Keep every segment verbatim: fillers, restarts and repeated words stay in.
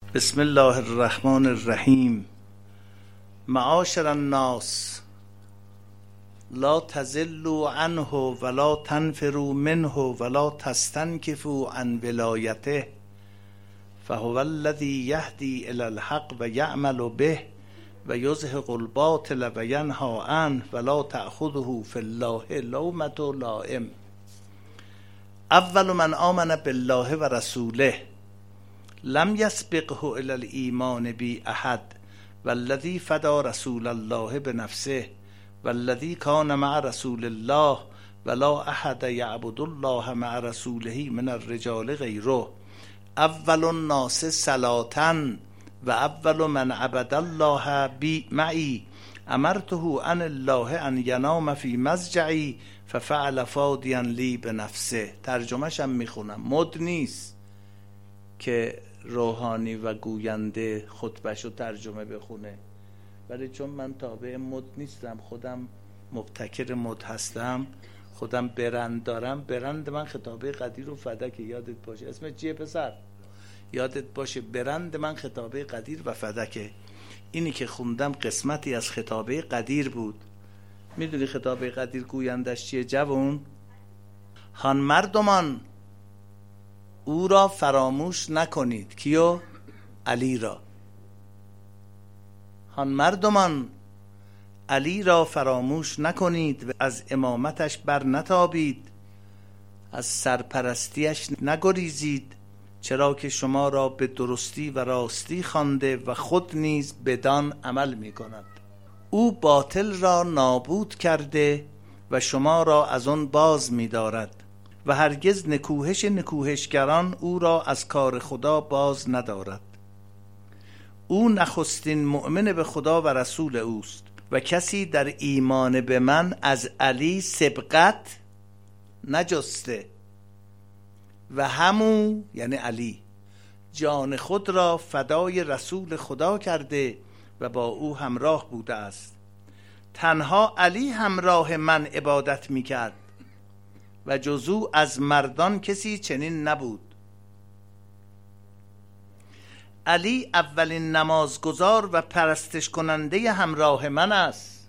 بسم الله الرحمن الرحیم. معاشر الناس لا تضلوا عنه ولا تنفروا منه ولا تستنكفوا عن ولایته فهو الذي يهدي الى الحق و یعمل به و یزهق الباطل و ینهی عنه ولا تأخذه في الله لومة لائم. اول من آمن بالله و رسوله لم يسبقه الى الایمان بی احد والذی فدا رسول الله بنفسه والذی کان مع رسول الله ولا احد یعبد الله مع رسوله من الرجال غیره. اول الناس صلاة و اول من عبد الله بی معی امرته عن الله ان ینام فی مضجعی ففعل فادیا لی بنفسه. ترجمهش هم میخونم، مد نیست که روحانی و گوینده خطبهشو ترجمه بخونه، ولی چون من تابع مد نیستم، خودم مبتکر مد هستم، خودم برند دارم، برند من خطابه قدیر و فدک. یادت باشه اسم چیه پسر؟ یادت باشه برند من خطابه قدیر و فدکه. اینی که خوندم قسمتی از خطابه قدیر بود. میدونی خطابه قدیر گویندش چیه جوون؟ هان مردمان او را فراموش نکنید. کیو؟ علی را. هان مردمان علی را فراموش نکنید و از امامتش بر نتابید، از سرپرستیش نگریزید، چرا که شما را به درستی و راستی خوانده و خود نیز بدان عمل می کند. او باطل را نابود کرده و شما را از آن باز می دارد و هرگز نکوهش نکوهشگران او را از کار خدا باز ندارد. او نخستین مؤمن به خدا و رسول اوست و کسی در ایمان به من از علی سبقت نجسته و همو یعنی علی جان خود را فدای رسول خدا کرده و با او همراه بوده است. تنها علی همراه من عبادت میکرد و جز او از مردان کسی چنین نبود. علی اولین نمازگزار و پرستش کننده همراه من است.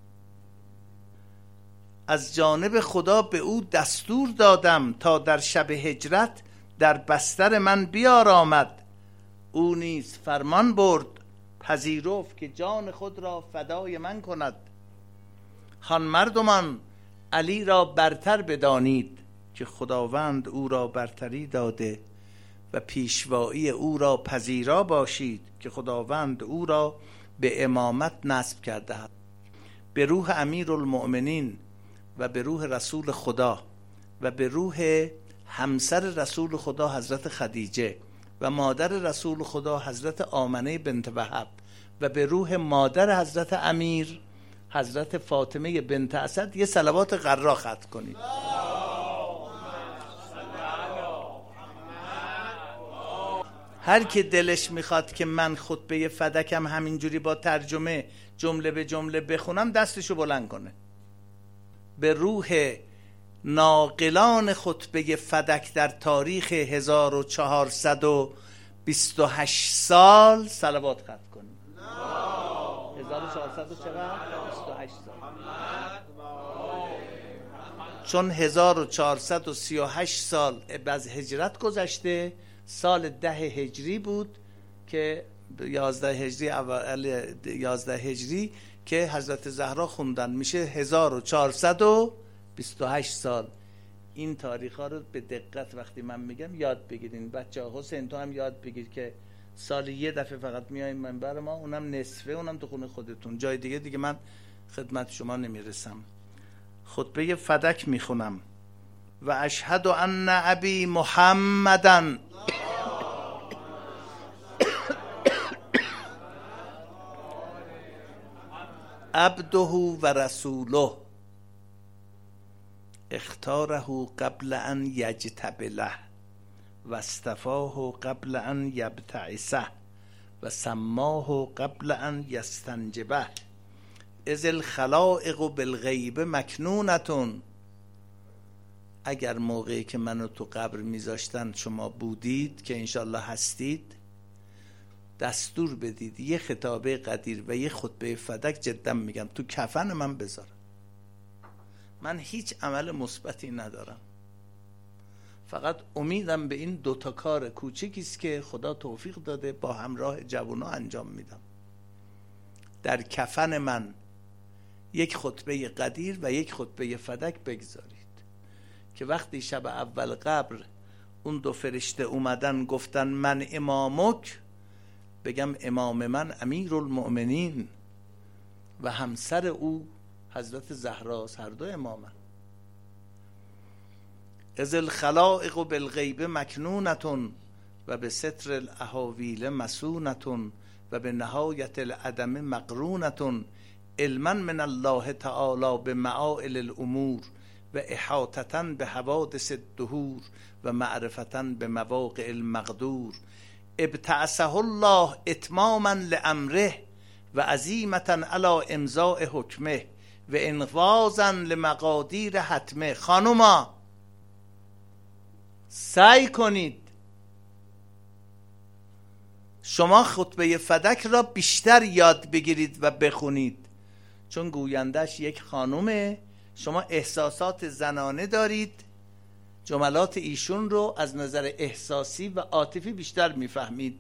از جانب خدا به او دستور دادم تا در شب هجرت در بستر من بیارامد. او نیز فرمان برد پذیرفت که جان خود را فدای من کند. هان مردمان علی را برتر بدانید که خداوند او را برتری داده و پیشوایی او را پذیرا باشید که خداوند او را به امامت نصب کرده است. به روح امیرالمؤمنین و به روح رسول خدا و به روح همسر رسول خدا حضرت خدیجه و مادر رسول خدا حضرت آمنه بنت وهب و به روح مادر حضرت امیر حضرت فاطمه بنت اسد یه صلوات قرا ختم کنید. هر که دلش میخواد که من خطبه فدکم همینجوری با ترجمه جمله به جمله بخونم دستشو بلند کنه. به روح ناقلان خطبه فدک در تاریخ هزار و چهارصد و بیست و هشت سال صلوات ختم کنید. هزار و چهارصد و بیست و هشت سال. چون هزار و چهارصد و سی و هشت سال از هجرت گذشته، سال ده هجری بود که یازده هجری اول یازده هجری که حضرت زهرا خوندن، میشه هزار و چهارصد و بیست و هشت سال. این تاریخ ها رو به دقت وقتی من میگم یاد بگیرین. بچه ها حسین تو هم یاد بگیر که سال یه دفعه فقط میاییم منبر ما، اونم نصفه، اونم تو خونه خودتون، جای دیگه دیگه من خدمت شما نمیرسم. خطبه فدک میخونم. و اشهد ان ابی محمدن عبده و رسوله اختاره قبل ان یجتبله و اصطفاه قبل ان یبتعثه و سماه قبل ان یستنجبه اذ الخلائق بالغیب مکنونتون. اگر موقعی که منو تو قبر میذاشتن شما بودید که انشالله هستید، دستور بدید یه خطابه قدیر و یه خطبه فدک، جدا میگم تو کفن من بذارم. من هیچ عمل مثبتی ندارم، فقط امیدم به این دوتا کار کوچیکی است که خدا توفیق داده با همراه جوونا انجام میدم. در کفن من یک خطبه قدیر و یک خطبه فدک بگذارید که وقتی شب اول قبر اون دو فرشته اومدن گفتن من امامک، بگم امام من امیرالمؤمنین و همسر او حضرت زهراست، هر دو امامن. اذ الخلائق بالغیب مکنونتون و به ستر الاحاویل مسونتون و به نهایت العدم مقرونتون، علما من الله تعالی به معائل الامور و احاطتا به حوادث الدهور و معرفتا به مواقع المقدور. ابتعثه الله اتماما لامره و عزیمتا علی امضاء حکمه و انفاذا لمقادیر حتمه. خانوما سعی کنید شما خطبه فدک را بیشتر یاد بگیرید و بخونید، چون گویندش یک خانومه. شما احساسات زنانه دارید، جملات ایشون رو از نظر احساسی و عاطفی بیشتر میفهمید.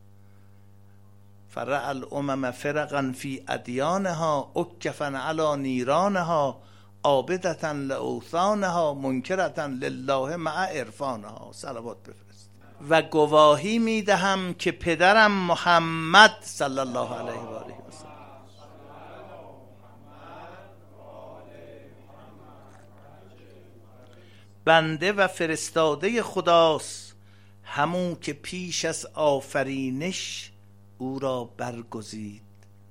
فرع الامم فرقا فی ادیانها اکفا علی نیرانها عابدتا لاوثانها منکرتا لله مع عرفانها. صلوات بفرست. و گواهی میدهم که پدرم محمد صلی الله علیه و آله و سلم بنده و فرستاده خداست، همون که پیش از آفرینش او را برگزید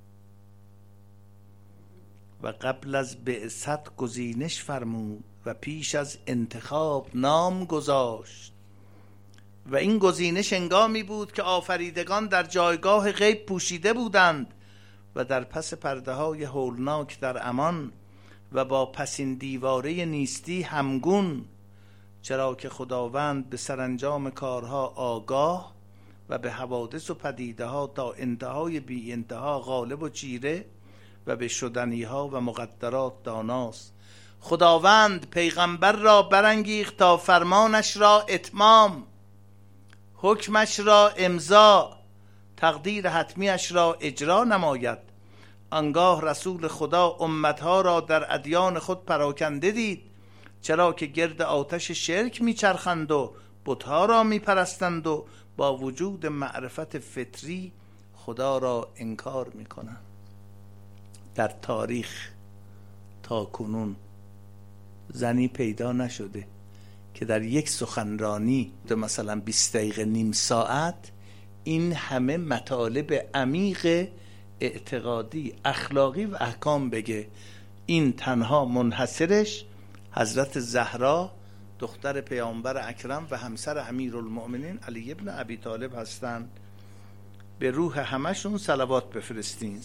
و قبل از بعثت گزینش فرمود و پیش از انتخاب نام گذاشت. و این گزینش هنگامی بود که آفریدگان در جایگاه غیب پوشیده بودند و در پس پرده های هولناک در امان و با پسین دیواره نیستی همگون، چرا که خداوند به سرانجام کارها آگاه و به حوادث و پدیده ها تا انتهای بی انتها غالب و چیره و به شدنی ها و مقدرات داناست. خداوند پیغمبر را برانگیخت تا فرمانش را اتمام، حکمش را امضا، تقدیر حتمیش را اجرا نماید. آنگاه رسول خدا امتها را در ادیان خود پراکنده دید، چرا که گرد آتش شرک میچرخند و بتها را میپرستند و با وجود معرفت فطری خدا را انکار میکنند. در تاریخ تا کنون زنی پیدا نشده که در یک سخنرانی مثلا بیست دقیقه نیم ساعت این همه مطالب عمیق اعتقادی، اخلاقی و احکام بگه. این تنها منحصرش حضرت زهرا دختر پیامبر اکرم و همسر امیرالمؤمنین علی ابن ابی طالب هستند. به روح همشون صلوات بفرستین.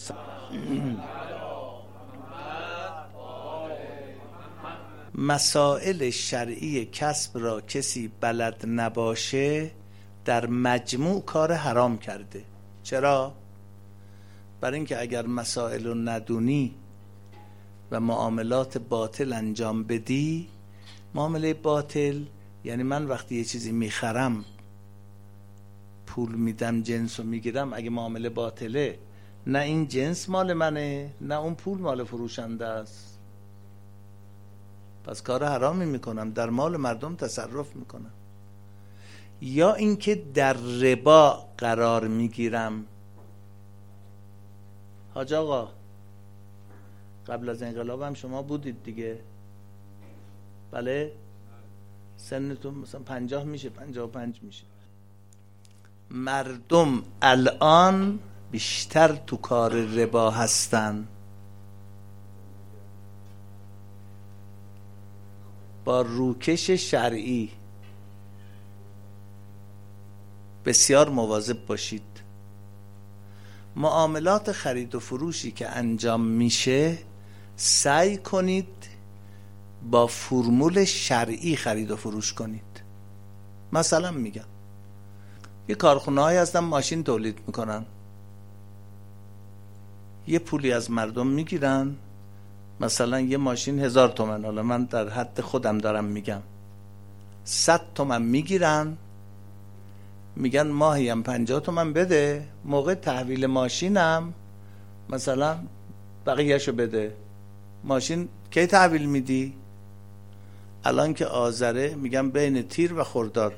مسائل شرعی کسب را کسی بلد نباشه در مجموع کار حرام کرده. چرا؟ برای اینکه اگر مسائل رو ندونی و معاملات باطل انجام بدی، معامله باطل یعنی من وقتی یه چیزی میخرم پول میدم جنس رو میگیرم، اگه معامله باطله نه این جنس مال منه نه اون پول مال فروشنده است، پس کار حرامی میکنم، در مال مردم تصرف میکنم. یا اینکه در ربا قرار میگیرم. حاج آقا قبل از انقلاب هم شما بودید دیگه، بله؟ سنتون مثلا پنجاه میشه، پنجاه و پنج میشه. مردم الان بیشتر تو کار ربا هستن. با روکش شرعی بسیار مواظب باشید. معاملات خرید و فروشی که انجام میشه سعی کنید با فرمول شرعی خرید و فروش کنید. مثلا میگم یه کارخونه های هستن ماشین تولید میکنن، یه پولی از مردم میگیرن، مثلا یه ماشین هزار تومن، حالا من در حد خودم دارم میگم، صد تومن میگیرن، میگن ماهی هم پنجاه تومن بده، موقع تحویل ماشینم مثلا بقیهشو بده. ماشین کی تحویل میدی؟ الان که آذره میگن بین تیر و خرداد.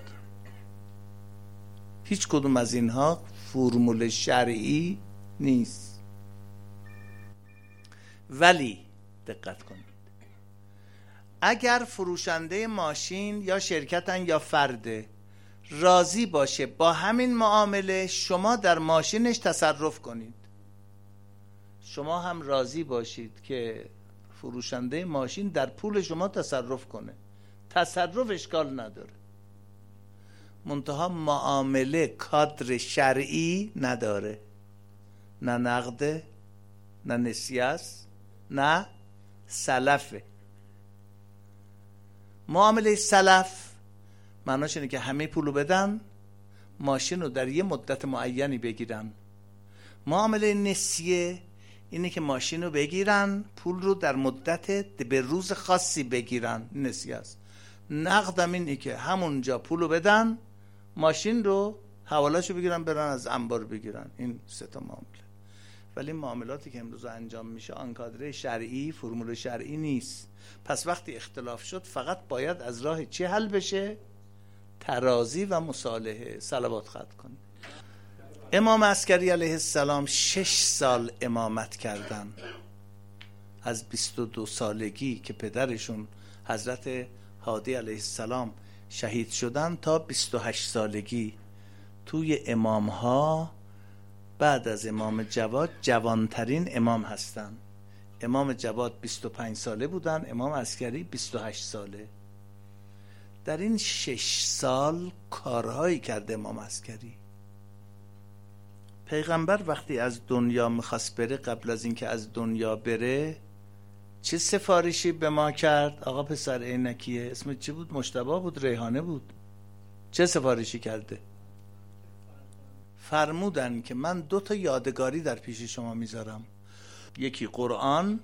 هیچ کدوم از اینها فرمول شرعی نیست. ولی دقت کنید، اگر فروشنده ماشین یا شرکتن یا فرده راضی باشه با همین معامله شما در ماشینش تصرف کنید، شما هم راضی باشید که فروشنده ماشین در پول شما تصرف کنه، تصرف اشکال نداره، منتها معامله کادر شرعی نداره، نه نقده، نه نسیه است، نه سلفه. معامله سلف معناش اینه که همه پولو بدن، ماشین رو در یه مدت معینی بگیرن. معامله نسیه اینه که ماشین رو بگیرن، پول رو در مدت به روز خاصی بگیرن، نسیه است. نقدم اینه که همونجا پولو بدن، ماشین رو حوالهشو بگیرن برن از انبار بگیرن. این سه تا معامله. ولی معاملاتی که امروز انجام میشه آن کادر شرعی، فرمول شرعی نیست. پس وقتی اختلاف شد فقط باید از راه چی حل بشه؟ ترازی و مصالحه. صلوات ختم کنید. امام عسکری علیه السلام شش سال امامت کردن، از بیست و دو سالگی که پدرشون حضرت هادی علیه السلام شهید شدن تا بیست و هشت سالگی. توی امام ها بعد از امام جواد جوانترین امام هستن. امام جواد بیست و پنج ساله بودن، امام عسکری بیست و هشت ساله. در این شش سال کارهایی کرده امام عسکری. پیغمبر وقتی از دنیا میخواست بره، قبل از اینکه از دنیا بره چه سفارشی به ما کرد؟ آقا پسر عینکیه، اسم چی بود؟ مجتبی بود؟ ریحانه بود؟ چه سفارشی کرده؟ فرمودن که من دو تا یادگاری در پیش شما میذارم، یکی قرآن،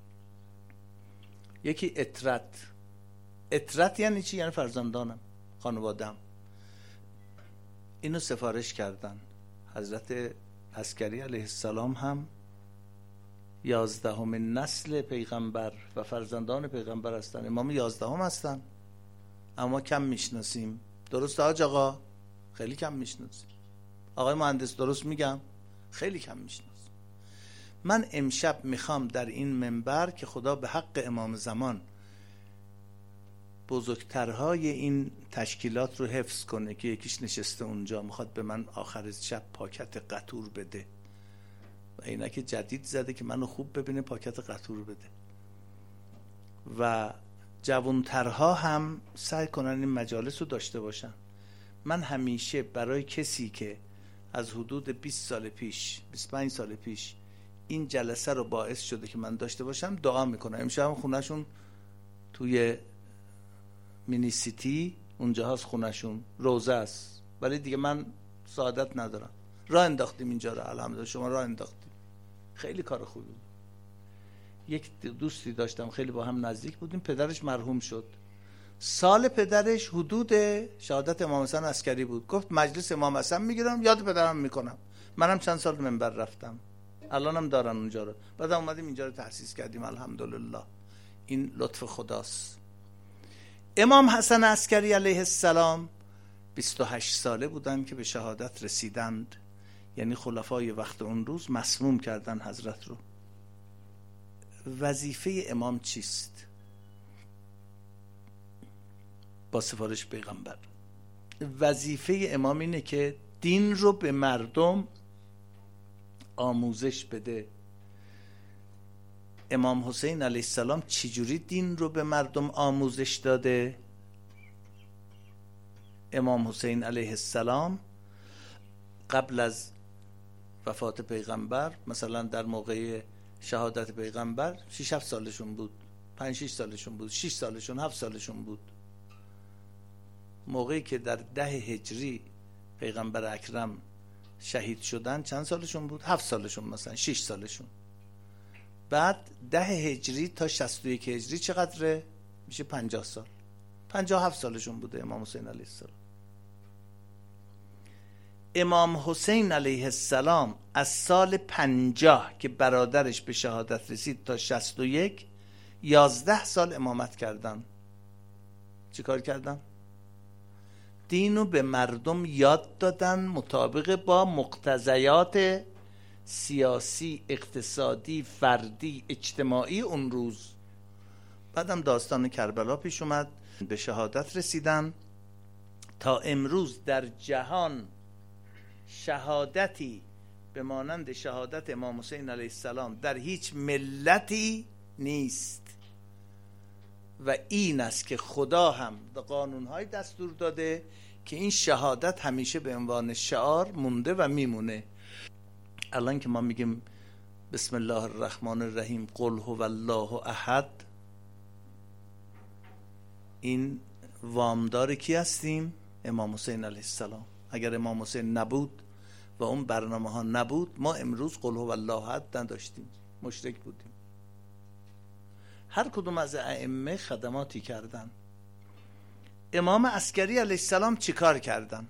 یکی اطرت. اطرت یعنی چی؟ یعنی فرزندانم، خانوادم. اینو سفارش کردن. حضرت عسکری علیه السلام هم یازدهمین نسل پیغمبر و فرزندان پیغمبر هستن. امام یازدهم هستن، اما کم میشناسیم. درسته حاج آقا؟ خیلی کم میشناسیم. آقای مهندس درست میگم؟ خیلی کم میشناسیم. من امشب میخوام در این منبر که خدا به حق امام زمان بزرگترهای این تشکیلات رو حفظ کنه، که یکیش نشسته اونجا میخواد به من آخر شب پاکت قطور بده و اینکه جدید زده که منو خوب ببینه پاکت قطور بده، و جوانترها هم سعی کنن این مجالس رو داشته باشن. من همیشه برای کسی که از حدود بیست سال پیش، بیست و پنج سال پیش این جلسه رو باعث شده که من داشته باشم دعا میکنم. امشب خونهشون توی مینی سیتی اونجا هست، خونهشون روزه است، ولی دیگه من سعادت ندارم. راه انداختیم اینجا رو، الحمدلله شما راه انداختیم، خیلی کار خوبی بود. یک دوستی داشتم خیلی با هم نزدیک بودیم، پدرش مرحوم شد. سال پدرش حدود شهادت امام حسن عسکری بود. گفت مجلس امام حسن میگیرم، یاد پدرم میکنم. منم چند سال منبر رفتم، الانم دارن اونجا رو. بعدم اومدیم اینجا رو تأسیس کردیم، الحمدلله. این لطف خداست. امام حسن عسکری علیه السلام بیست و هشت ساله بودن که به شهادت رسیدند. یعنی خلفای وقت اون روز مسموم کردن حضرت رو. وظیفه امام چیست؟ با سفارش پیغمبر وظیفه امام اینه که دین رو به مردم آموزش بده. امام حسین علیه السلام چجوری دین رو به مردم آموزش داده؟ امام حسین علیه السلام قبل از وفات پیغمبر، مثلا در موقع شهادت پیغمبر شش هفت سالشون بود، پنج شش سالشون بود، شش سالشون، هفت سالشون بود. موقعی که در ده هجری پیغمبر اکرم شهید شدن چند سالشون بود؟ هفت سالشون، مثلا شش سالشون. بعد ده هجری تا شصت و یک هجری چقدره؟ میشه پنجاه سال. پنجاه و هفت سالشون بوده امام حسین علیه السلام. امام حسین علیه السلام از سال پنجاه که برادرش به شهادت رسید تا شصت و یک، یازده سال امامت کردن. چی کار کردن؟ دینو به مردم یاد دادن مطابق با مقتضیات سیاسی، اقتصادی، فردی، اجتماعی اون روز. بعدم داستان کربلا پیش اومد، به شهادت رسیدن. تا امروز در جهان شهادتی به مانند شهادت امام حسین علیه السلام در هیچ ملتی نیست و این است که خدا هم به قانونهای دستور داده که این شهادت همیشه به عنوان شعار مونده و میمونه. الان که ما میگیم بسم الله الرحمن الرحیم قل هو الله احد، این وامدار کی هستیم؟ امام حسین علیه السلام. اگر امام حسین نبود و اون برنامه ها نبود، ما امروز قل هو الله احد نداشتیم، مشرک بودیم. هر کدوم از ائمه خدماتی کردن. امام عسکری علیه السلام چیکار کردن؟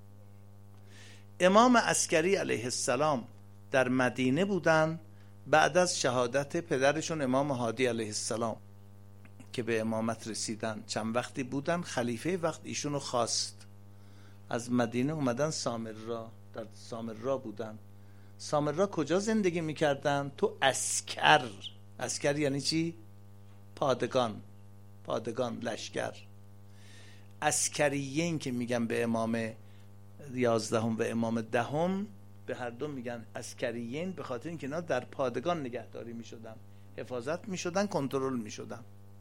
امام عسکری علیه السلام در مدینه بودن بعد از شهادت پدرشون امام هادی علیه السلام که به امامت رسیدن. چند وقتی بودن، خلیفه وقت ایشونو خواست، از مدینه اومدن سامرا، در سامرا بودن. سامرا کجا زندگی میکردن؟ تو عسکر. عسکر یعنی چی؟ پادگان، پادگان، لشکر. عسکریین که میگن به امام یازدهم و امام دهم، به هر دو میگن عسکریین به خاطر اینکه اینا در پادگان نگهداری میشدن، حفاظت میشدن، کنترل میشدن.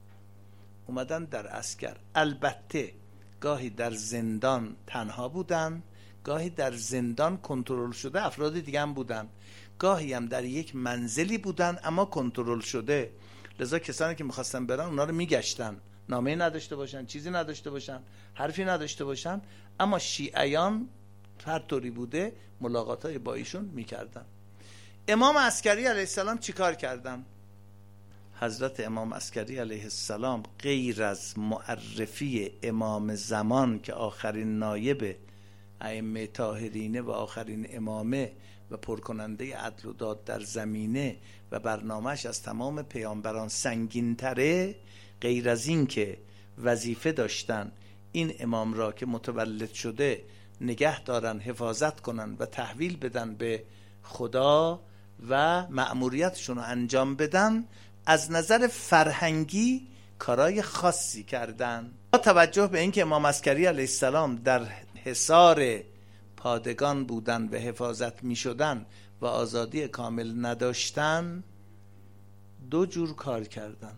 اومدن در عسکر. البته گاهی در زندان تنها بودن، گاهی در زندان کنترل شده افراد دیگه هم بودن، گاهی هم در یک منزلی بودن اما کنترل شده. لذا کسانی که میخواستن برن اونا رو میگشتن، نامه نداشته باشن، چیزی نداشته باشن، حرفی نداشته باشن، اما شیعیان هر طوری بوده ملاقاتای با ایشون میکردن. امام عسکری علیه السلام چیکار کردن؟ حضرت امام عسکری علیه السلام غیر از معرفی امام زمان که آخرین نایب ائمه طاهرینه و آخرین امامه و پرکننده عدل و داد در زمینه و برنامهش از تمام پیامبران سنگین‌تره، غیر از این که وظیفه داشتن این امام را که متولد شده نگه دارن، حفاظت کنن و تحویل بدن به خدا و مأموریتشون رو انجام بدن، از نظر فرهنگی کارای خاصی کردن. با توجه به اینکه امام عسکری علیه السلام در حصار پادگان بودن و حفاظت می شدن و آزادی کامل نداشتن، دو جور کار کردن،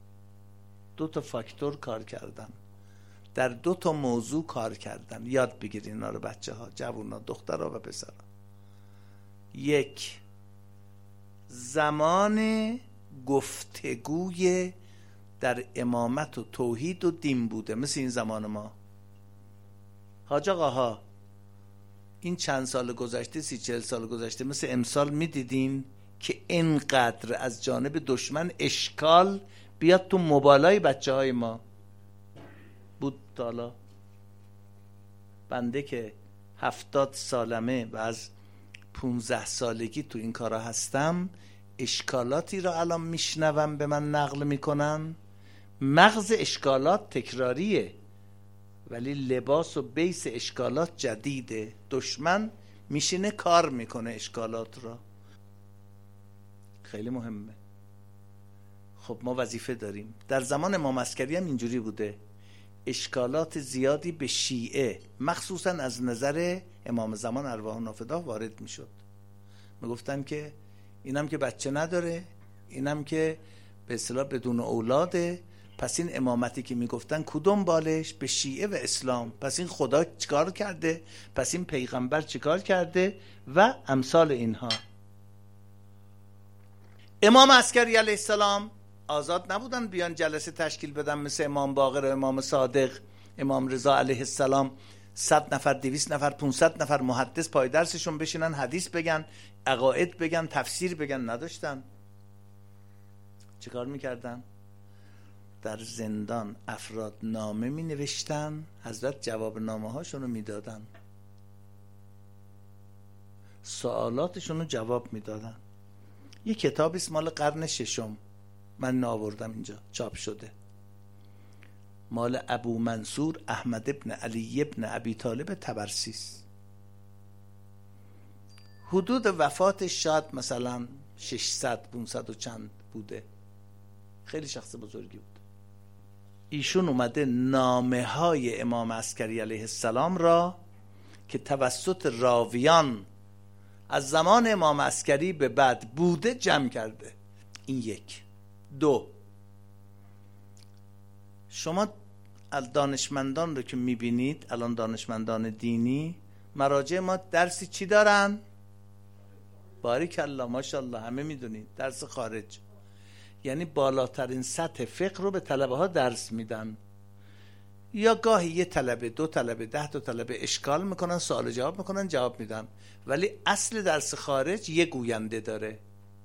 دو تا فاکتور کار کردن، در دو تا موضوع کار کردن. یاد بگیرین اینا رو بچه ها، جوونا، دخترها و پسرها. یک، زمان گفتگوی در امامت و توحید و دین بوده، مثل این زمان ما. حاج آقاها این چند سال گذشته، سی چهل سال گذشته، مثل امسال میدیدین که اینقدر از جانب دشمن اشکال بیاد تو موبایلای بچه های ما بود؟ تالا بنده که هفتاد سالمه و از پونزده سالگی تو این کارا هستم، اشکالاتی را الان میشنوم به من نقل میکنن. مغز اشکالات تکراریه ولی لباس و بیس اشکالات جدیده. دشمن میشینه کار میکنه اشکالات را. خیلی مهمه. خب ما وظیفه داریم. در زمان امام عسکری هم اینجوری بوده، اشکالات زیادی به شیعه مخصوصا از نظر امام زمان ارواح نافدا وارد میشد. میگفتن که اینم که بچه نداره، اینم که به اصطلاح بدون اولاده، پس این امامتی که میگفتن کدوم بالش؟ به شیعه و اسلام. پس این خدا چیکار کرده؟ پس این پیغمبر چیکار کرده؟ و امثال اینها. امام عسکری علیه السلام آزاد نبودن بیان جلسه تشکیل بدن مثل امام باقر و امام صادق، امام رضا علیه السلام صد نفر، دویست نفر، پونصد نفر محدث پای درسشون بشینن حدیث بگن، عقاید بگن، تفسیر بگن. نداشتن. چیکار میکردن؟ در زندان افراد نامه می نوشتن، حضرت جواب نامه هاشون رو می دادن، سوالاتشون رو جواب می دادن. یه کتابی است مال قرن ششم، من آوردم اینجا، چاپ شده، مال ابو منصور احمد ابن علی ابن ابی طالب طبرسی. حدود وفاتش شاید مثلا ششصد پانصد و چند بوده، خیلی شخص بزرگی بود. ایشون اومده نامه های امام عسکری علیه السلام را که توسط راویان از زمان امام عسکری به بعد بوده جمع کرده. این یک. دو، شما دانشمندان رو که میبینید الان، دانشمندان دینی، مراجع ما درسی چی دارن؟ باریکالله ماشاءالله، همه میدونید درس خارج، یعنی بالاترین سطح فقه رو به طلبه ها درس میدن. یا گاهی یه طلبه، دو طلبه، ده تا طلبه اشکال میکنن، سوال جواب میکنن، جواب میدن. ولی اصل درس خارج یه گوینده داره.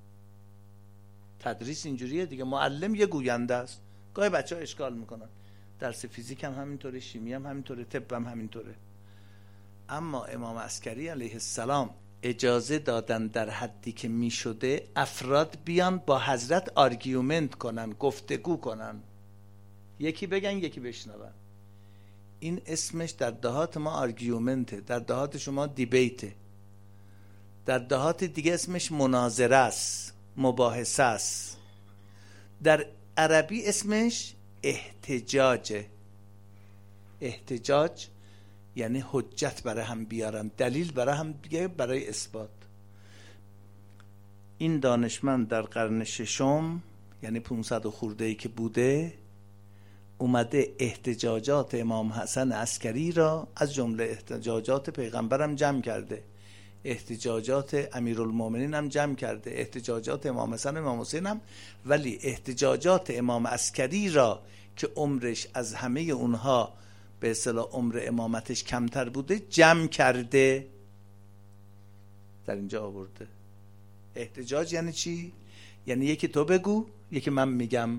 تدریس اینجوریه دیگه، معلم یه گوینده است. گاهی بچه ها اشکال میکنن. درس فیزیک هم همینطوره، شیمی هم همینطوره، طب هم همینطوره. اما امام عسکری علیه السلام اجازه دادن در حدی که می شده افراد بیان با حضرت آرگیومنت کنن، گفتگو کنن، یکی بگن یکی بشنون. این اسمش در دهات ما آرگیومنته، در دهات شما دیبیته، در دهات دیگه اسمش مناظره است، مباحثه است. در عربی اسمش احتجاجه. احتجاج یعنی حجت برای هم بیارن، دلیل برای هم دیگه، برای اثبات. این دانشمند در قرن ششم، یعنی پانصد و خورده ای که بوده، اومده احتجاجات امام حسن عسکری را از جمله احتجاجات پیغمبرم جمع کرده، احتجاجات امیرالمومنین هم جمع کرده، احتجاجات امام حسن و امام حسین هم، ولی احتجاجات امام عسکری را که عمرش از همه اونها به اصطلاح عمر امامتش کمتر بوده جمع کرده، در اینجا آورده. احتجاج یعنی چی؟ یعنی یکی تو بگو، یکی من میگم.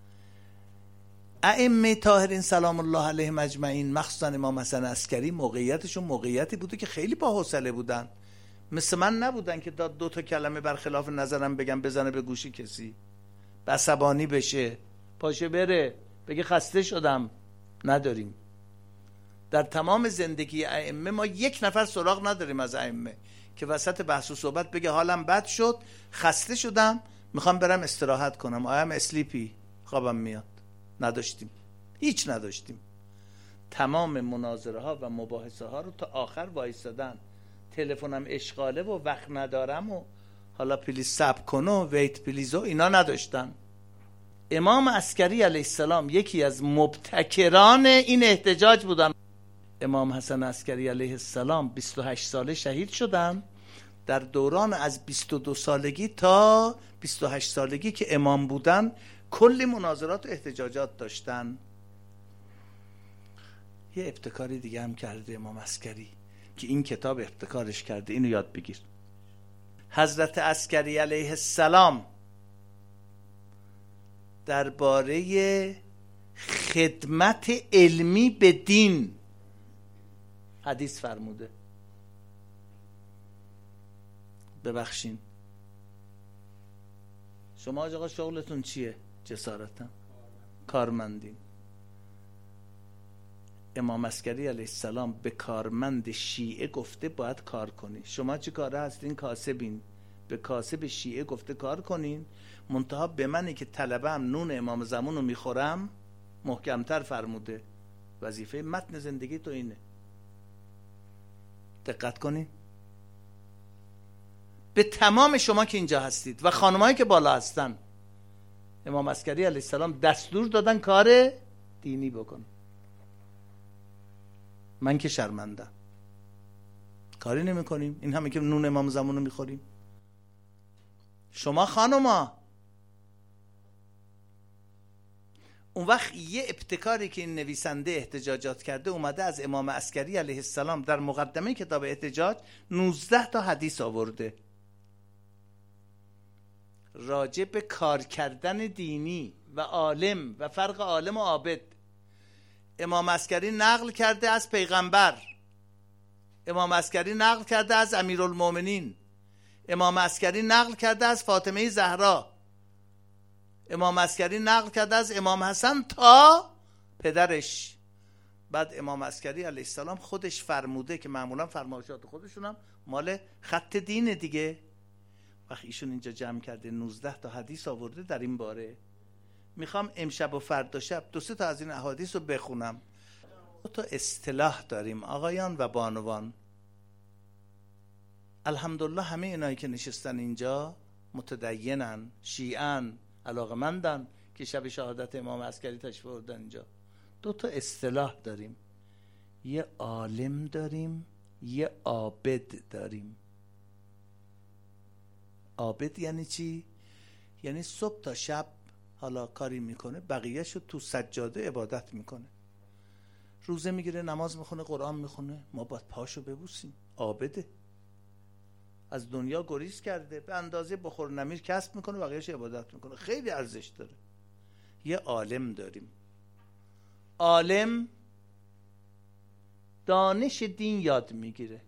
ائمه طاهرین سلام الله علیهم اجمعین، مخصوصا امام حسن عسکری، موقعیتشون موقعیتی بوده که خیلی با حوصله بودن. مثل من نبودن که داد دو تا کلمه برخلاف نظرم بگم بزنه به گوشی کسی، عصبانی بشه، پاشه بره بگه خسته شدم. نداریم. در تمام زندگی ائمه ما یک نفر سراغ نداریم از ائمه که وسط بحث و صحبت بگه حالم بد شد، خسته شدم، میخوام برم استراحت کنم، آیم اسلیپی، خوابم میاد. نداشتیم، هیچ نداشتیم. تمام مناظره ها و مباحثه ها رو تا آخر وایستادن. تلفنم اشغاله و وقت ندارم و حالا پلیز صبر کن و ویت پلیز و اینا نداشتن. امام عسکری علیه السلام یکی از مبتکران این احتجاج بودن. امام حسن عسکری علیه السلام بیست و هشت ساله شهید شدن. در دوران از بیست و دو سالگی تا بیست و هشت سالگی که امام بودن کلی مناظرات و احتجاجات داشتن. یه ابتکاری دیگه هم کرده امام عسکری که این کتاب ابتکارش کرده، اینو یاد بگیر. حضرت عسکری علیه السلام درباره خدمت علمی به دین حدیث فرموده. ببخشین شما آقا شغلتون چیه؟ جسارتا کارمندین. امام عسکری علیه السلام به کارمند شیعه گفته باید کار کنی. شما چه کاره هستین؟ کاسبین. به کاسب شیعه گفته کار کنین، منتها به منی که طلبه هم نون امام زمان رو میخورم محکمتر فرموده. وظیفه متن زندگی تو اینه. دقت کنین. به تمام شما که اینجا هستید و خانمایی که بالا هستن، امام عسکری علیه السلام دستور دادن کار دینی بکن. من که شرمنده، کاری نمی کنیم. این همه که نون امام زمان رو میخوریم. شما خانما اون وقت یه ابتکاری که این نویسنده احتجاجات کرده، اومده از امام عسکری علیه السلام در مقدمه کتاب احتجاج نوزده تا حدیث آورده راجع به کار کردن دینی و عالم و فرق عالم و عابد. امام عسکری نقل کرده از پیغمبر، امام عسکری نقل کرده از امیرالمومنین، امام عسکری نقل کرده از فاطمه زهرا، امام عسکری نقل کرده از امام حسن تا پدرش. بعد امام عسکری علیه السلام خودش فرموده که معمولا فرمایشات خودشونم مال خط دین دیگه. وقتی ایشون اینجا جمع کرده نوزده تا حدیث آورده در این باره، میخوام امشب و فردا شب دو سه تا از این احادیث رو بخونم. دو تا اصطلاح داریم آقایان و بانوان. الحمدلله همه اینایی که نشستن اینجا متدینن، شیعن، علاقمندن که شب شهادت امام عسکری تشریف آوردن اینجا. دو تا اصطلاح داریم، یه عالم داریم، یه عابد داریم. عابد یعنی چی؟ یعنی صبح تا شب حالا کاری میکنه، بقیه‌شو تو سجاده عبادت میکنه، روزه میگیره، نماز میخونه، قرآن میخونه، ما باید پاشو ببوسیم. عابده، از دنیا گریز کرده، به اندازه بخور نمیر کسب میکنه، بقیه‌اش عبادت میکنه، خیلی ارزش داره. یه عالم داریم. عالم دانش دین یاد میگیره،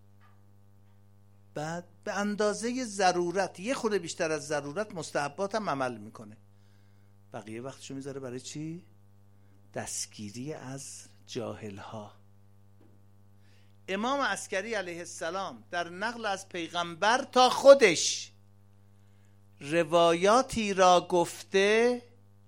بعد به اندازه ضرورت، یه خورده بیشتر از ضرورت مستحبات هم عمل میکنه، بقیه وقتشو میذاره برای چی؟ دستگیری از جاهل ها. امام عسکری علیه السلام در نقل از پیغمبر تا خودش روایاتی را گفته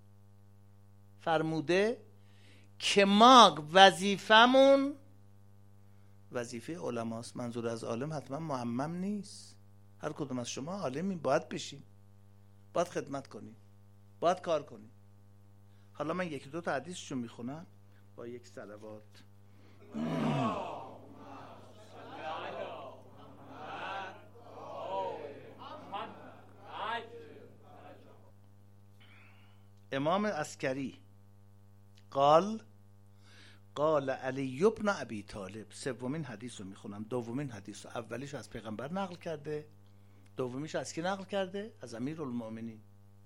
فرموده که ما وظیفمون وظیفه علماست. منظور از عالم حتما معمم نیست، هر کدوم از شما عالمی باید بشین، باید خدمت کنی، باید کار کنی. حالا من یکی دو تا حدیثشو میخونم با یک صلوات. امام عسکری قال قال علی ابن ابی طالب. سومین حدیث رو میخونم. دومین حدیث رو، اولیش از پیغمبر نقل کرده، دومیش از کی نقل کرده؟ از امیرالمومنین.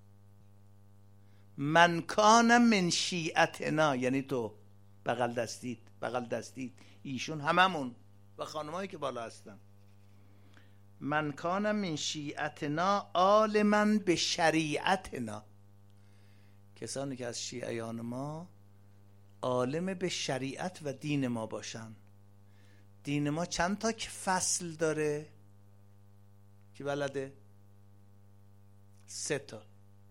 من کان من شیعتنا، یعنی تو، بغل دستید، بغل دستید، ایشون، هممون و خانمایی که بالا هستن. من کان من شیعتنا عالما به شریعتنا، کسانی که از شیعیان ما عالم به شریعت و دین ما باشن. دین ما چند تا که فصل داره؟ کی بلده؟ سه تا.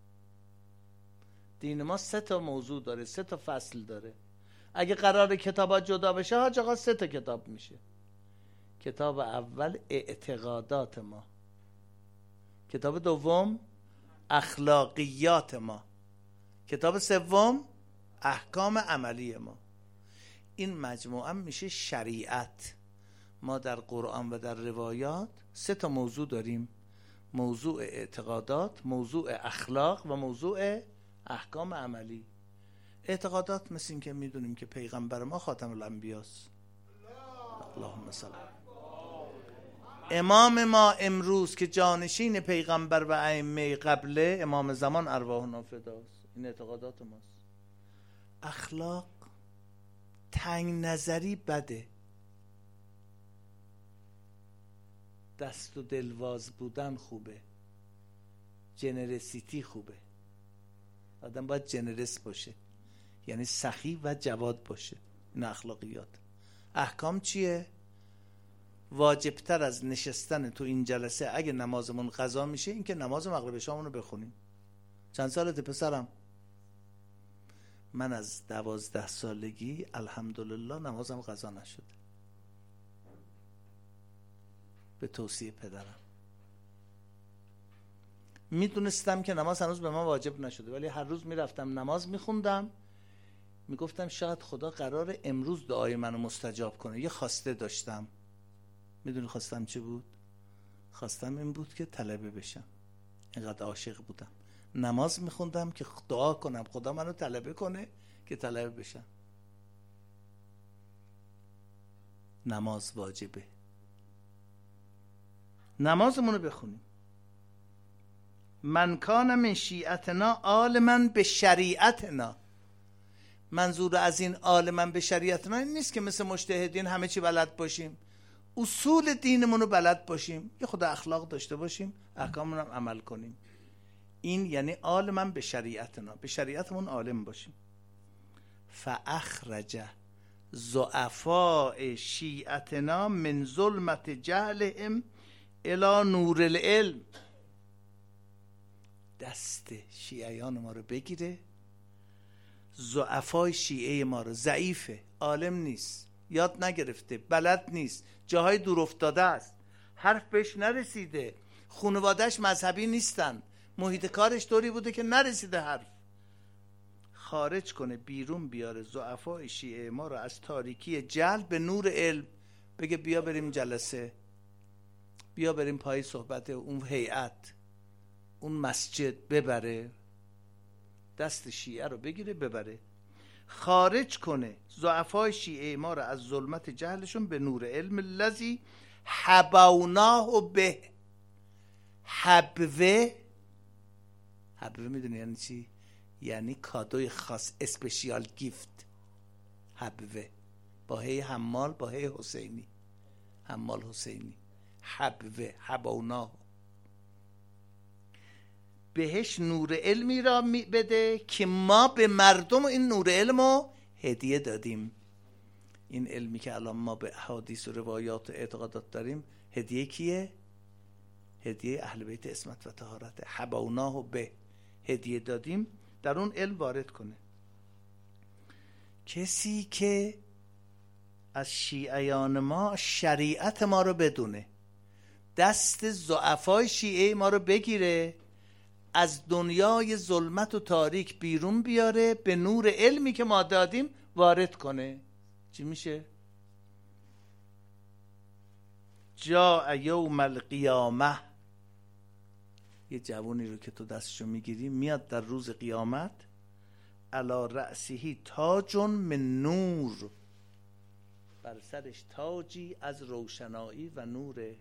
دین ما سه تا موضوع داره، سه تا فصل داره. اگه قرار کتابات جدا بشه، حاج آقا سه تا کتاب میشه. کتاب اول اعتقادات ما، کتاب دوم اخلاقیات ما، کتاب سوم احکام عملی ما. این مجموعه میشه شریعت. ما در قرآن و در روایات سه تا موضوع داریم: موضوع اعتقادات، موضوع اخلاق و موضوع احکام عملی. اعتقادات مثل این که میدونیم که پیغمبر ما خاتم الانبیاست، اللهم صل. امام ما امروز که جانشین پیغمبر و ائمه قبله، امام زمان ارواحنا فداست. این اعتقادات ماست. اخلاق، تنگ نظری بده، دست و دلواز بودن خوبه، جنرسیتی خوبه. آدم باید جنرس باشه، یعنی سخی و جواد باشه. این اخلاقیات. احکام چیه؟ واجبتر از نشستن تو این جلسه اگه نمازمون قضا میشه این که نماز مغرب شامونو رو بخونیم. چند سالته پسرم؟ من از دوازده سالگی الحمدلله نمازم قضا نشده، به توصیه پدرم. میدونستم که نماز هنوز به من واجب نشده، ولی هر روز میرفتم نماز میخوندم، میگفتم شاید خدا قرار امروز دعای منو مستجاب کنه. یه خواسته داشتم. میدونی خواستم چه بود؟ خواستم این بود که طلبه بشم. اینقدر عاشق بودم. نماز میخوندم که دعا کنم خدا منو طلبه کنه که طلبه بشم. نماز واجبه، نمازمونو بخونیم. من کان من شیعتنا عالما به شریعتنا. منظور از این عالما به شریعتنا این نیست که مثل مجتهدین همه چی بلد باشیم. اصول دینمون رو بلد باشیم، یه خود اخلاق داشته باشیم، احکاممون هم عمل کنیم. این یعنی عالما به شریعتنا، به شریعتمون عالم باشیم. فاخرج ضعفاء شیعتنا من ظلمت جهلهم الی نور العلم. دست شیعیان ما رو بگیره، ضعفای شیعه ما رو، ضعیفه، عالم نیست، یاد نگرفته، بلد نیست، جاهای دور افتاده است، حرف بهش نرسیده، خانواده‌اش مذهبی نیستن، محیط کارش طوری بوده که نرسیده حرف. خارج کنه، بیرون بیاره ضعفای شیعه ما رو از تاریکی جهل به نور علم. بگه بیا بریم جلسه، بیا بریم پای صحبت اون هیئت، اون مسجد، ببره دست شیعه رو بگیره ببره. خارج کنه ضعفای شیعه ما رو از ظلمت جهلشون به نور علم الذی حبوناه به. حبوه، حبوه میدونی یعنی چی؟ یعنی کادوی خاص، اسپشیال گیفت. حبوه با هی حمال، با هی حسینی، حمال حسینی. حبوه، حبوناه. بهش نور علمی را بده که ما به مردم این نور علم رو هدیه دادیم. این علمی که الان ما به احادیث و روایات و اعتقادات داریم، هدیه کیه؟ هدیه اهل بیت عصمت و طهارت. حبوناه به، هدیه دادیم در اون علم وارد کنه. کسی که از شیعیان ما شریعت ما رو بدونه، دست ضعفای شیعه ما رو بگیره، از دنیای ظلمت و تاریک بیرون بیاره، به نور علمی که ما دادیم وارد کنه. چی میشه؟ جاء یوم القیامه. یه جوانی رو که تو دستشو میگیری میاد در روز قیامت، علی رأسه تاج من نور، بر سرش تاجی از روشنایی و نوره.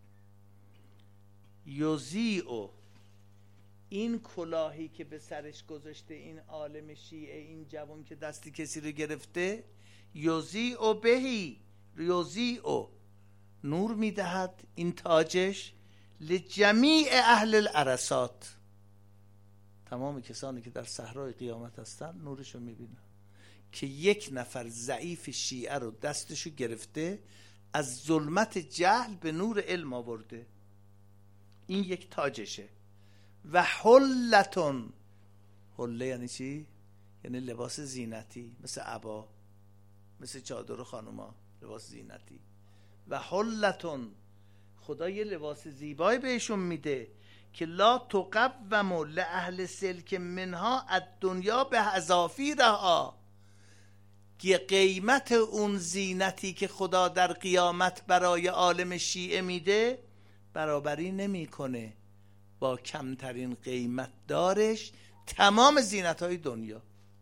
یضیء، این کلاهی که به سرش گذاشته این عالم شیعه، این جوان که دستی کسی رو گرفته، یضیء بهی، یضیء نور میدهد این تاجش لجمیع اهل العرصات. تمام کسانی که در صحرای قیامت هستن نورشو میبینن که یک نفر ضعیف شیعه رو دستشو گرفته، از ظلمت جهل به نور علم آورده. این یک تاجشه. و حلتون، حله یعنی چی؟ یعنی لباس زینتی، مثل عبا، مثل چادر خانوما، لباس زینتی. و حلتون، خدا یه لباس زیبایی بهشون میده که لا تقوم لأهل سلک منها الدنیا به حذافیرها، که قیمت اون زینتی که خدا در قیامت برای عالم شیعه میده برابری نمیکنه با کمترین قیمت دارش تمام زینت‌های دنیا.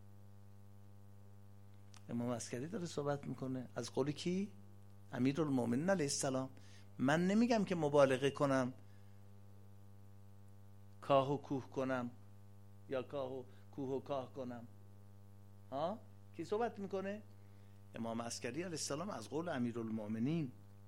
امام عسکری داره صحبت میکنه از قول کی؟ امیرالمومنین علیه السلام. من نمیگم که مبالغه کنم، کاه و کوه کنم، یا کاه و کوه و کاه کنم. ها؟ کی صحبت میکنه؟ امام عسکری علیه السلام از قول امیرالمومنین.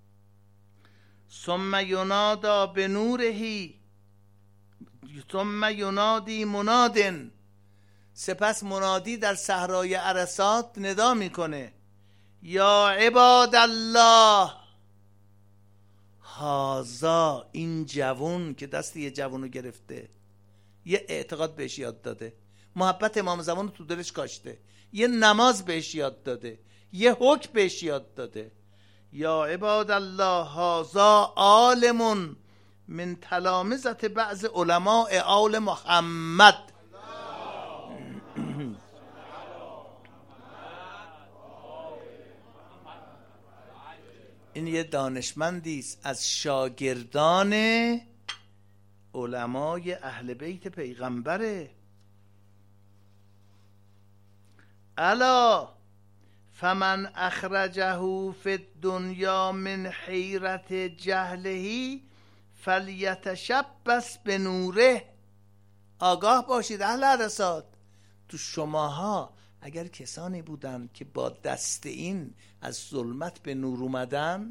ثم ینادا بنورهی، ثم ینادی منادن، سپس منادی در صحرای عرصات ندا میکنه، یا عباد الله هازا، این جوون که دست یه جوونو گرفته، یه اعتقاد بهش یاد داده، محبت امام زمان رو تو دلش کاشته، یه نماز بهش یاد داده، یه حکم بهش یاد داده. یا عباد الله هازا عالم من تلامذة بعض علماء آل محمد. این یه دانشمندی است از شاگردان علمای اهل بیت پیغمبره. الا فمن اخرجه فی الدنیا من حیرت جهله فلیتشبث بنوره. آگاه باشید اهل عرصات، تو شماها اگر کسانی بودن که با دست این از ظلمت به نور اومدن،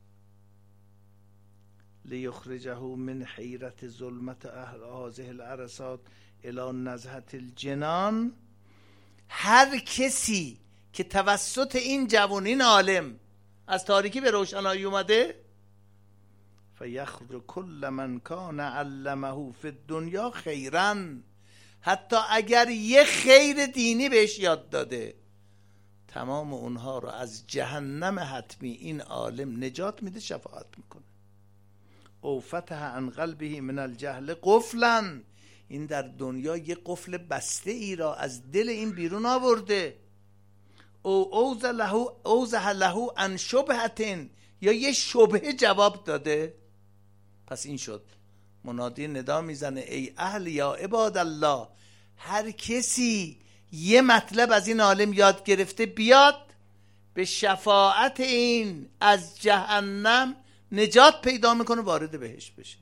لیخرجه من حیرت ظلمت اهل هذه العرصات الی نزهت الجنان، هر کسی که توسط این جوانین عالم از تاریکی به روشنایی اومده، فیخرج کل من کان علمه فی الدنیا خیرا، حتی اگر یه خیر دینی بهش یاد داده، تمام اونها رو از جهنم حتمی این عالم نجات میده، شفاعت میکنه. او فتح عن قلبه من الجهل قفلا، این در دنیا یه قفل بسته ای را از دل این بیرون آورده. او اوزه له اوزه له عن شبهتن، یا یه شبهه جواب داده. پس این شد منادی ندا میزنه ای اهل یا عباد الله، هر کسی یه مطلب از این عالم یاد گرفته بیاد به شفاعت این از جهنم نجات پیدا میکنه، وارد بهش بشه.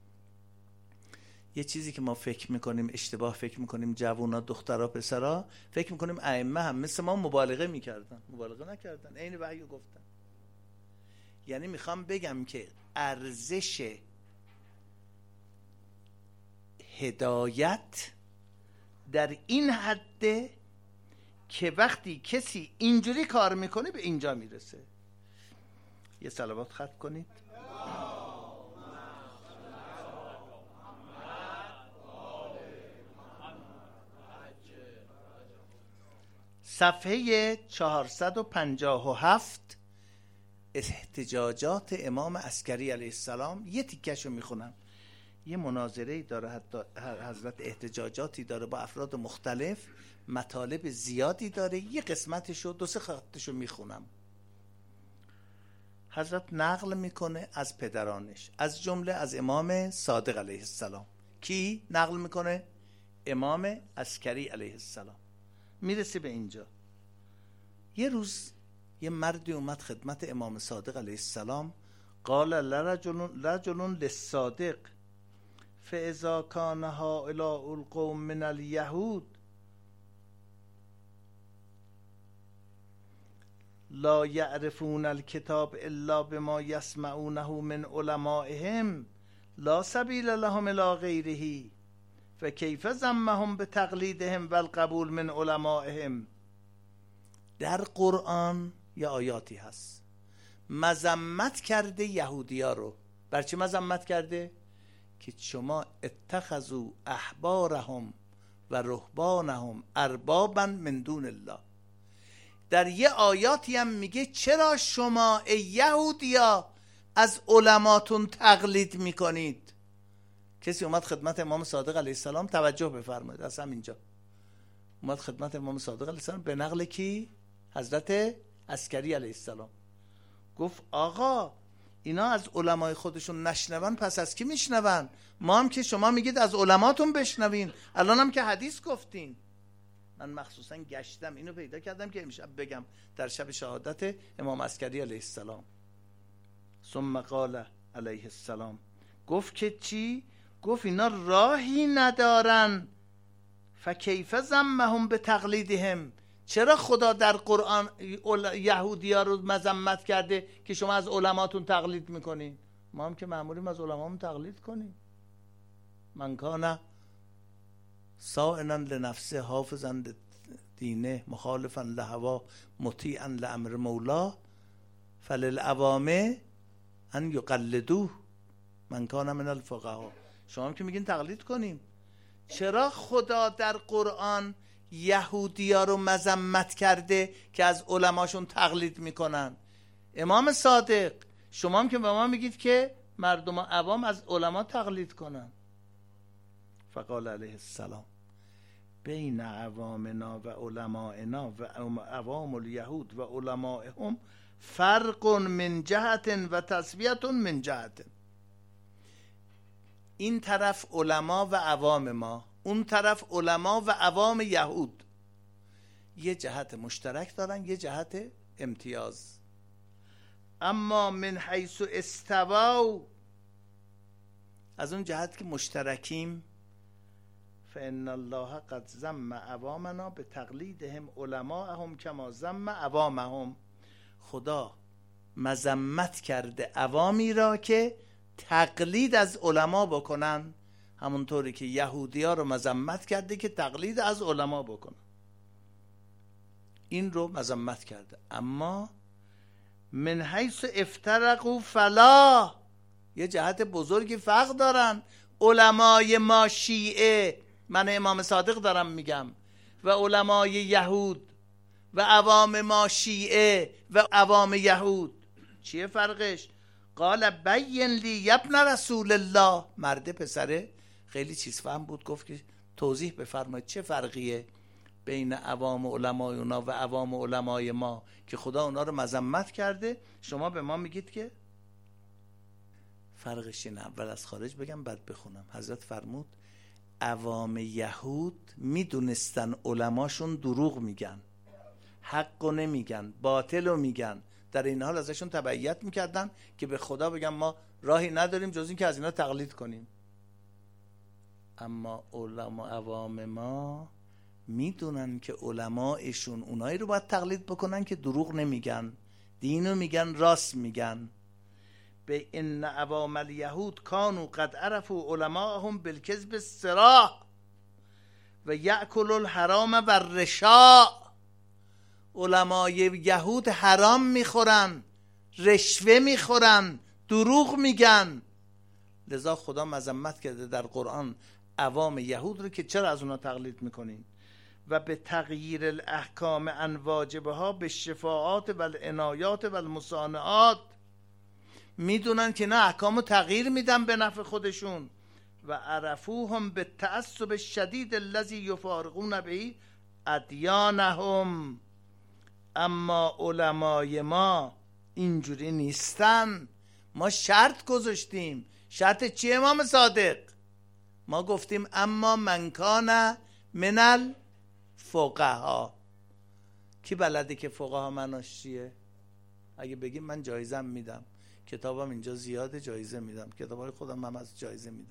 یه چیزی که ما فکر میکنیم اشتباه فکر میکنیم، جوونا دخترها پسرها فکر میکنیم ائمه هم مثل ما مبالغه میکردن. مبالغه نکردن، عین وحی گفتن. یعنی میخوام بگم که ارزش هدایت در این حده که وقتی کسی اینجوری کار میکنه به اینجا میرسه. یه صلوات ختم کنید. صفحه چهارصد و پنجاه و هفت، احتجاجات امام عسکری علیه السلام. یه تیکشو میخونم. یه مناظره داره، حتی حضرت احتجاجاتی داره با افراد مختلف، مطالب زیادی داره. یه قسمتشو دو سه خطشو میخونم. حضرت نقل میکنه از پدرانش، از جمله از امام صادق علیه السلام. کی نقل میکنه؟ امام عسکری علیه السلام. میرسه به اینجا. یه روز یه مردی اومد خدمت امام صادق علیه السلام. قال لرجل رجل للصادق فاذا كان هؤلاء القوم من اليهود لا يعرفون الكتاب الا بما يسمعونه من علمائهم لا سبيل لهم الى غيره فكيف ذمهم بتقلیدهم والقبول من علمائهم. در قرآن یه آیاتی هست مذمت کرده یهودیا رو. بر چی مذمت کرده؟ که شما اتخذوا احبارهم و رهبانهم اربابا من دون الله. در یه آیاتی هم میگه چرا شما ای یهودیا از علماتون تقلید میکنید. کسی اومد خدمت امام صادق علیه السلام، توجه بفرمایید، از همینجا اومد خدمت امام صادق علیه السلام به نقل کی؟ حضرت عسکری علیه السلام. گفت آقا اینا از علمای خودشون نشنون پس از کی میشنون؟ ما هم که شما میگید از علماتون بشنوین، الان هم که حدیث گفتین. من مخصوصا گشتم اینو پیدا کردم که امشب بگم در شب شهادت امام عسکری علیه السلام. ثم قال علیه السلام، گفت که چی؟ گفت اینا راهی ندارن. فکیف ذمهم به تقلیدهم، چرا خدا در قرآن یهودی ها رو مذمت کرده که شما از علماتون تقلید میکنین؟ ما هم که مأموریم از علمامون تقلید کنیم. من کان صائنا لنفسه حافظا دینه مخالفا لهوا مطیعا لامر مولا فللعوامه ان یقلدوه من کان من الفقهاء. شما هم که میگین تقلید کنیم، چرا خدا در قرآن یهودی ها رو مذمت کرده که از علماشون تقلید میکنن؟ امام صادق شما هم که به ما میگید که مردم عوام از علما تقلید کنن. فقال علیه السلام بین عوامنا و علمائنا و عوام الیهود و علمائهم فرق من جهت و تسویت من جهت. این طرف علما و عوام ما، اون طرف علما و عوام یهود، یه جهت مشترک دارن، یه جهت امتیاز. اما من حیث استوا، از اون جهت که مشترکیم، فان الله قد ذم عوامنا به تقلیدهم علماءهم کما ذم عوامهم. خدا مذمت کرده عوامی را که تقلید از علما بکنن، همونطوری که یهودی ها رو مذمت کرده که تقلید از علما بکنن. این رو مذمت کرده. اما من حیث افترقوا فلا، یه جهت بزرگی فرق دارن. علمای ما شیعه، من امام صادق دارم میگم، و علمای یهود و عوام ما شیعه و عوام یهود، چیه فرقش؟ قال بین لی ابن رسول الله. مرد پسره خیلی چیز فهم بود، گفت که توضیح بفرمایید چه فرقیه بین عوام علمای اونا و عوام علمای ما که خدا اونا رو مذمت کرده، شما به ما میگید که فرقش اینه. اول از خارج بگم بعد بخونم. حضرت فرمود عوام یهود میدونستن علماشون دروغ میگن، حقو نمیگن، باطلو میگن، در این حال ازشون تبعیت میکردن که به خدا بگن ما راهی نداریم جز این که از اینا تقلید کنیم. اما علما عوام ما میدونن که علمایشون اونایی رو باید تقلید بکنن که دروغ نمیگن، دینو میگن، راست میگن. به ان عوام الیهود کانوا قد عرفوا علماءهم بالکذب الصراح و یأکل الحرام و الرشاء. علمای یهود حرام میخورن، رشوه میخورن، دروغ میگن. لذا خدا مذمت کرده در قرآن عوام یهود رو که چرا از اونا تقلید میکنین. و به تغییر الاحکام عن واجبها به شفاعات و العنایات و المصانعات، میدونن که نه احکامو تغییر میدن به نفع خودشون. و عرفوهم به تعصب شدید الذی یفارقون به ادیانهم. اما علمای ما اینجوری نیستن. ما شرط گذاشتیم. شرط چیه امام صادق؟ ما گفتیم اما من کان من الفقها. کی بلده که فقها معناش چیه؟ اگه بگیم من جایزم میدم، کتابم اینجا زیاده، جایزه میدم، کتابای خودم هم از جایزه میدم.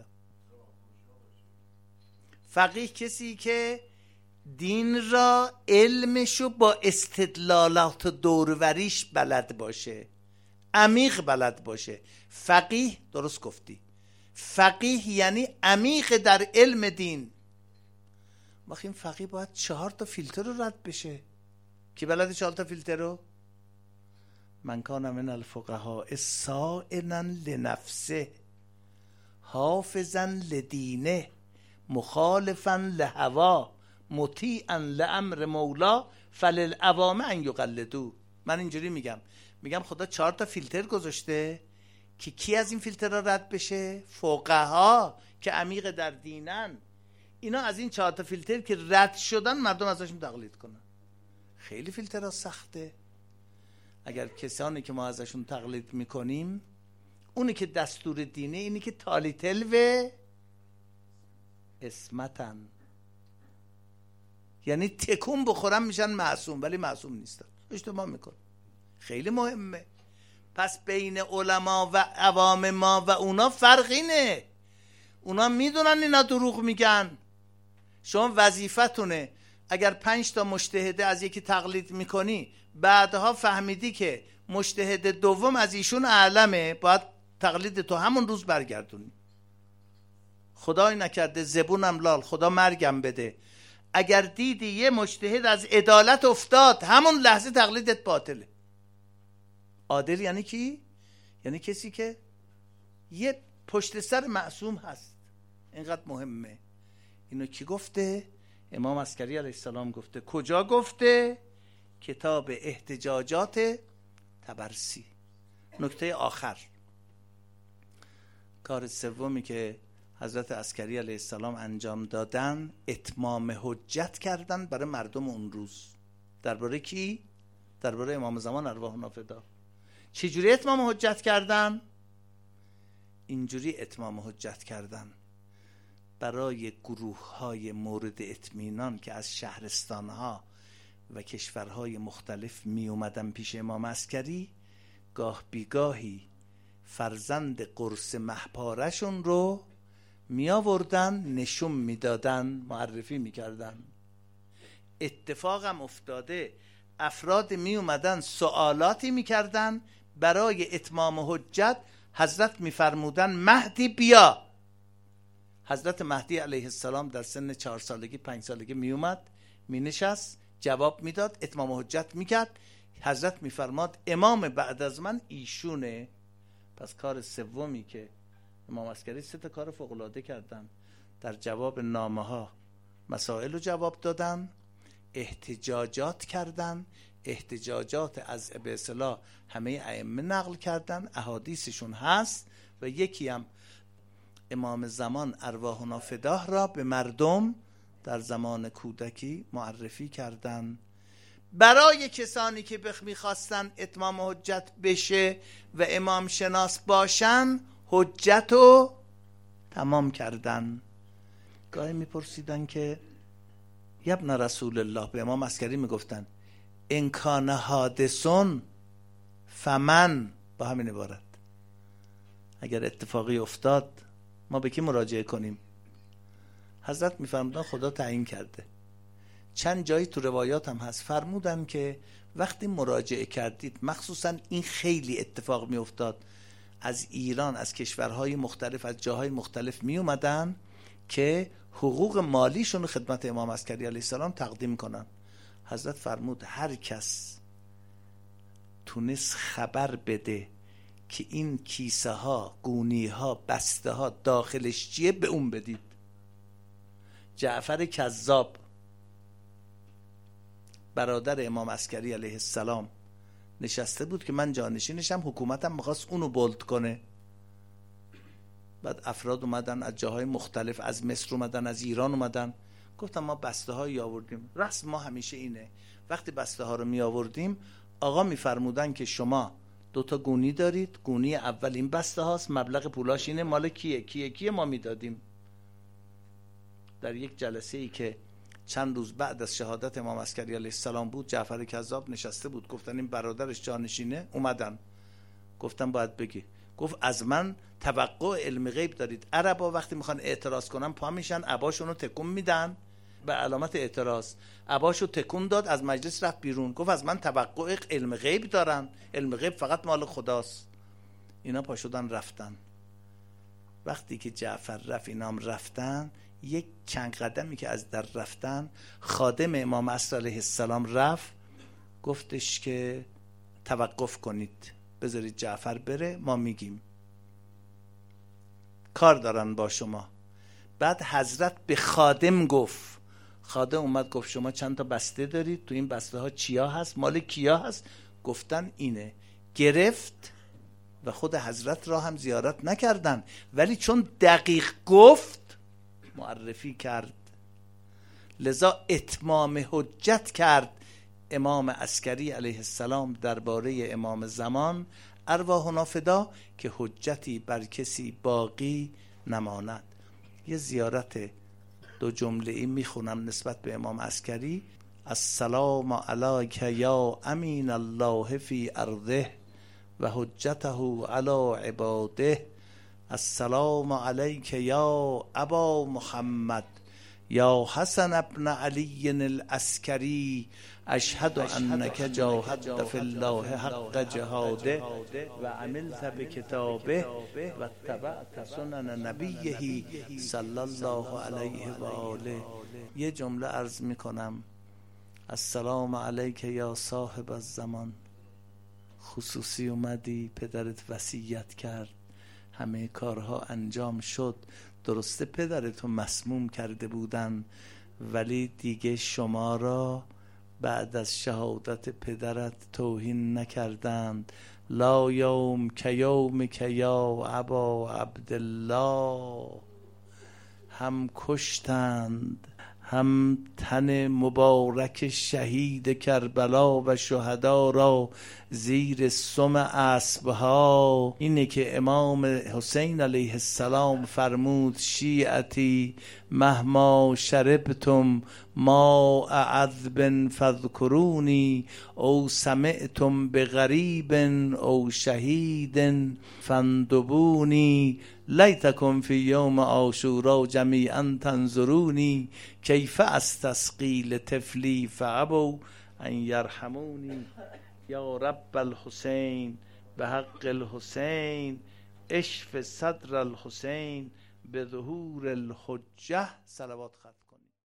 فقیه کسی که دین را علمشو با استدلالات دوروریش بلد باشه، عمیق بلد باشه. فقیه، درست گفتی، فقیه یعنی عمیق در علم دین. وقتی این فقیه باید چهار تا فیلتر رو رد بشه. کی بلده چهار تا فیلتر رو؟ من کان من الفقهاء سائلا لنفسه حافظا لدینه مخالفا لهوا مطیعا لامر مولا فللعوام ان یقلدوا. من اینجوری میگم، میگم خدا چهار تا فیلتر گذاشته که کی از این فیلترها رد بشه؟ فقها که عمیق در دینن. اینا از این چهار تا فیلتر که رد شدن مردم ازشون تقلید کنن. خیلی فیلترها سخته. اگر کسانی که ما ازشون تقلید میکنیم اونی که دستور دینه، اینی که تالی تلوه اسمتن، یعنی تکون بخورن میشن معصوم ولی معصوم نیستن، اشتباه میکن. خیلی مهمه. پس بین علما و عوام ما و اونا فرق اینه. اونا میدونن اینا دروغ میگن. شما وظیفتونه اگر پنج تا مجتهد از یکی تقلید میکنی، بعدها فهمیدی که مجتهد دوم از ایشون اعلمه، باید تقلید تو همون روز برگردونی. خدای نکرده زبونم لال، خدا مرگم بده، اگر دیدی یه مجتهد از عدالت افتاد، همون لحظه تقلیدت باطله. عادل یعنی کی؟ یعنی کسی که یه پشت سر معصوم هست. اینقدر مهمه. اینو کی گفته؟ امام عسکری علیه السلام گفته. کجا گفته؟ کتاب احتجاجات طبرسی. نکته آخر، کار سومی که حضرت عسکری علیه السلام انجام دادن، اتمام حجت کردن برای مردم اون روز. درباره کی؟ درباره امام زمان ارواحنا فدا. چجوری اتمام حجت کردن؟ اینجوری اتمام حجت کردن برای گروه های مورد اطمینان که از شهرستان ها و کشورهای مختلف می اومدن پیش امام عسکری، گاه بیگاهی فرزند قرص مهپارشون رو می آوردن نشون می دادن، معرفی می کردن. اتفاقم افتاده افراد می اومدن سوالاتی می کردن، برای اتمام حجت حضرت می فرمودن مهدی بیا. حضرت مهدی علیه السلام در سن چهار سالگی پنج سالگی می اومد، می نشست، جواب می داد، اتمام حجت می کرد. حضرت می فرماد امام بعد از من ایشونه. پس کار سومی که امام عسکری سه تا کار فوق العاده کردن: در جواب نامه ها مسائل رو جواب دادن، احتجاجات کردن، احتجاجات از به اصطلاح همه ائمه نقل کردن، احادیثشون هست، و یکی هم امام زمان ارواحنا فداه را به مردم در زمان کودکی معرفی کردن. برای کسانی که بخ میخواستن اتمام حجت بشه و امام شناس باشن، حجت رو تمام کردن. گاهی میپرسیدن که یبن رسول الله، به امام عسکری میگفتن ان کان حادثون فمن، با همین عبارت اگر اتفاقی افتاد ما به کی مراجعه کنیم؟ حضرت میفرمودن خدا تعیین کرده. چند جایی تو روایات هم هست فرمودن که وقتی مراجعه کردید، مخصوصا این خیلی اتفاق می افتاد، از ایران، از کشورهای مختلف، از جاهای مختلف می اومدن که حقوق مالیشون رو خدمت امام عسکری علیه السلام تقدیم کنن. حضرت فرمود هر کس تونست خبر بده که این کیسه ها، گونی ها، بسته ها داخلش چیه، به اون بدید. جعفر کذاب برادر امام عسکری علیه السلام نشسته بود که من جانشینشم، حکومتم میخواست اونو بولد کنه. بعد افراد اومدن از جاهای مختلف، از مصر اومدن، از ایران اومدن، گفتم ما بسته هایی آوردیم. رسم ما همیشه اینه وقتی بسته ها رو می آوردیم، آقا میفرمودن که شما دوتا گونی دارید، گونی اول این بسته هاست، مبلغ پولاش اینه، مال کیه کیه کیه ما میدادیم. در یک جلسه ای که چند روز بعد از شهادت امام عسکری علیه السلام بود، جعفر کذاب نشسته بود، گفتن این برادرش جانشینه. اومدن گفتن باید بگی. گفت از من توقع علم غیب دارید؟ عربا وقتی میخوان اعتراض کنن پا میشن، عباشونو تکون میدن به علامت اعتراض. عباشو تکون داد، از مجلس رفت بیرون. گفت از من توقع علم غیب دارن؟ علم غیب فقط مال خداست. اینا پا شدن رفتن. وقتی که جعفر رفت اینام رفتن، یک چند قدمی که از در رفتن، خادم امام عصر علیه السلام رفت، گفتش که توقف کنید، بذارید جعفر بره، ما میگیم، کار دارن با شما. بعد حضرت به خادم گفت، خادم اومد گفت شما چند تا بسته دارید، تو این بسته ها چیا هست، مال کیا هست؟ گفتن اینه. گرفت و خود حضرت را هم زیارت نکردن، ولی چون دقیق گفت معرفی کرد. لذا اتمام حجت کرد امام عسکری علیه السلام درباره امام زمان ارواحنا فدا که حجتی بر کسی باقی نماند. یه زیارت دو جمله ای میخونم نسبت به امام عسکری. السلام علیک یا امین الله فی ارضه و حجته علی عباده. السلام علیک یا ابا محمد یا حسن ابن علی العسکری اشهد انک جاهدت فی الله حق جهاده و عملت بکتابه و اتبعت سنن نبیه صلی الله علیه و آله. یه جمله عرض میکنم. السلام علیک یا صاحب الزمان. خصوصی اومدی، پدرت وصیت کرد، همه کارها انجام شد. درسته پدرتو مسموم کرده بودن، ولی دیگه شما را بعد از شهادت پدرت توهین نکردند. لا یوم که یوم که یا ابا عبدالله. هم کشتند هم تن مبارک شهید کربلا و شهدا را زیر سم اسبها. اینه که امام حسین علیه السلام فرمود شیعتی مهما شربتم ما عذب فاذکرونی او سمعتم بغریب او شهید فاندبونی لیتکم فی یوم عاشورا جمیعا تنظرونی کیف استسقی لطفلی فابوا ان یرحمونی. یا رب الحسین به حق الحسین اشف صدر الحسین به ظهور الحجه. صلوات خط